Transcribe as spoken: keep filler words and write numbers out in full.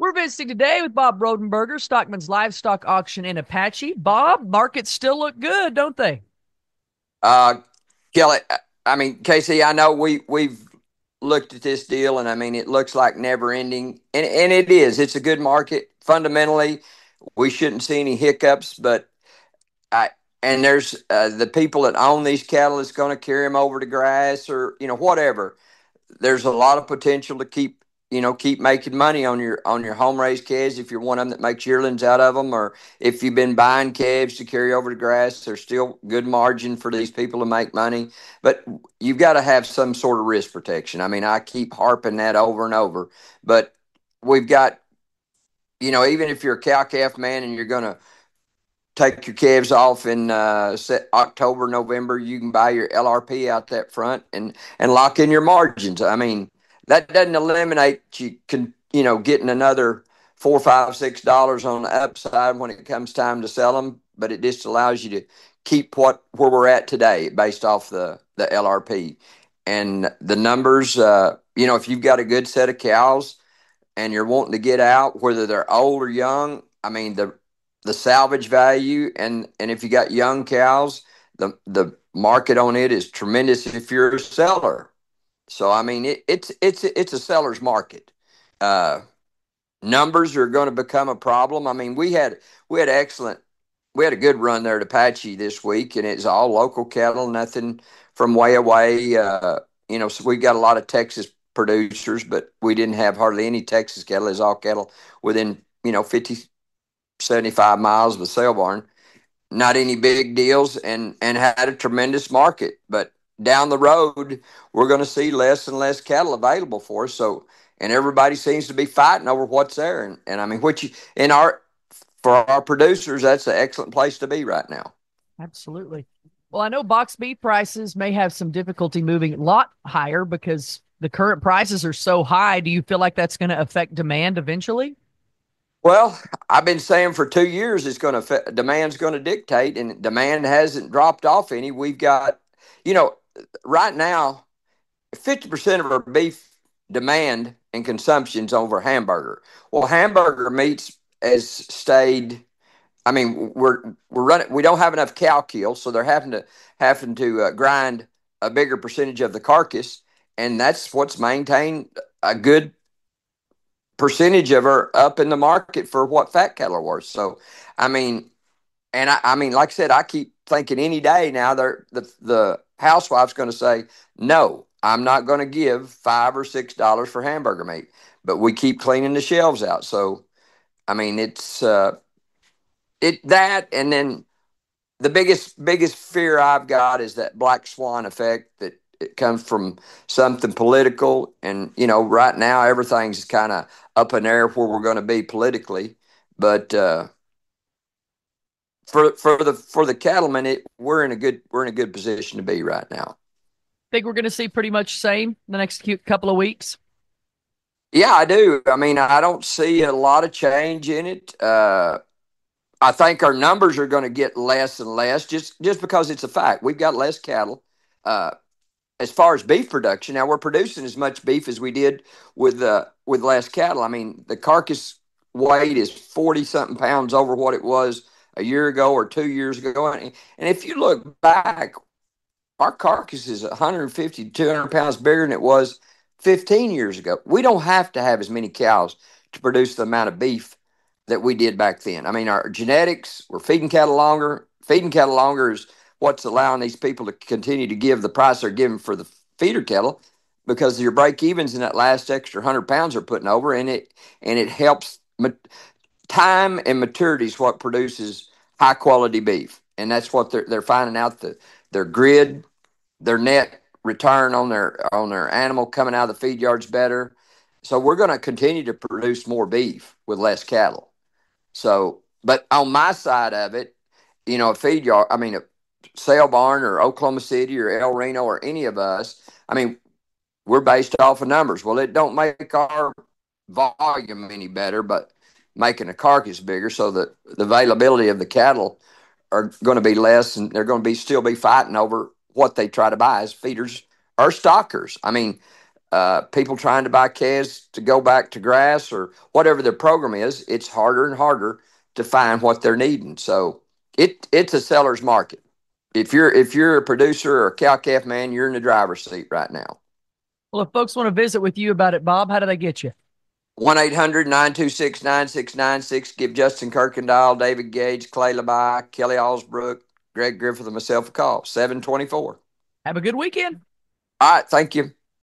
We're visiting today with Bob Rodenberger, Stockman's Livestock Auction in Apache. Bob, markets still look good, don't they? Uh, Kelly, I mean, Casey, I know we we've looked at this deal, and I mean, it looks like never ending, and and it is. It's a good market fundamentally. We shouldn't see any hiccups, but I and there's uh, the people that own these cattle is going to carry them over to grass or you know whatever. There's a lot of potential to keep you know keep making money on your on your home raised calves if you're one of them that makes yearlings out of them, or if you've been buying calves to carry over to grass. There's still good margin for these people to make money, but you've got to have some sort of risk protection. I mean, I keep harping that over and over, but we've got you know even if you're a cow calf man and you're going to take your calves off in uh, October, November, you can buy your L R P out that front and and lock in your margins. I mean, that doesn't eliminate you can you know getting another four, five, six dollars on the upside when it comes time to sell them, but it just allows you to keep what where we're at today based off the the L R P and the numbers. Uh, you know, if you've got a good set of cows and you're wanting to get out, whether they're old or young, I mean the the salvage value and and if you got young cows, the the market on it is tremendous if you're a seller. So I mean it, it's it's it's a seller's market. Uh, Numbers are going to become a problem. I mean we had we had excellent we had a good run there at Apache this week, and it's all local cattle, nothing from way away. Uh, you know, so we got a lot of Texas producers, but we didn't have hardly any Texas cattle. It's all cattle within, you know, fifty, seventy-five miles of a sale barn. Not any big deals, and, and had a tremendous market. But down the road, we're going to see less and less cattle available for us. So, and everybody seems to be fighting over what's there. And, and I mean, what you, in our, for our producers, that's an excellent place to be right now. Absolutely. Well, I know box beef prices may have some difficulty moving a lot higher because the current prices are so high. Do you feel like that's going to affect demand eventually? Well, I've been saying for two years it's going to demand's going to dictate, and demand hasn't dropped off any. We've got, you know, right now, fifty percent of our beef demand and consumption's over hamburger. Well, hamburger meats has stayed. I mean, we're we're running. We don't have enough cow kill, so they're having to having to uh, grind a bigger percentage of the carcass, and that's what's maintained a good percentage of her up in the market for what fat cattle are worth. So, I mean, and I, I mean, like I said, I keep thinking any day now they're the the housewife's going to say no. I'm not going to give five or six dollars for hamburger meat, but we keep cleaning the shelves out. So, I mean, it's uh, it that, and then the biggest biggest fear I've got is that black swan effect that it comes from something political. And you know, right now everything's kind of up in the air where we're going to be politically. But uh, for for the for the cattlemen, it we're in a good we're in a good position to be right now. Think we're going to see pretty much same the next couple of weeks? Yeah, I do. I mean, I don't see a lot of change in it. Uh, I think our numbers are going to get less and less just just because it's a fact. We've got less cattle. Uh, as far as beef production, now we're producing as much beef as we did with uh, with less cattle. I mean, the carcass weight is forty something pounds over what it was a year ago or two years ago. And, and if you look back, our carcass is one hundred fifty to two hundred pounds bigger than it was fifteen years ago. We don't have to have as many cows to produce the amount of beef that we did back then. I mean, our genetics, we're feeding cattle longer. Feeding cattle longer is what's allowing these people to continue to give the price they're giving for the feeder cattle, because your break evens in that last extra one hundred pounds are putting over, and it and it helps. Time and maturity is what produces high quality beef, and that's what they're they're finding out, that their grid, their net return on their on their animal coming out of the feed yards better. So we're going to continue to produce more beef with less cattle. So, but on my side of it, you know, a feed yard, I mean, a sale barn or Oklahoma City or El Reno or any of us, I mean, we're based off of numbers. Well, it don't make our volume any better, but making the carcass bigger, so that the availability of the cattle are going to be less, and they're going to be still be fighting over what they try to buy as feeders or stockers. I mean, uh, people trying to buy calves to go back to grass or whatever their program is, it's harder and harder to find what they're needing. So it it's a seller's market. If you're if you're a producer or a cow calf man, you're in the driver's seat right now. Well, if folks want to visit with you about it, Bob, how do they get you? one eight hundred nine two six nine six nine six. Give Justin Kirkendall, David Gage, Clay Labai, Kelly Allsbrook, Greg Griffith, and myself a call. seven twenty-four. Have a good weekend. All right. Thank you.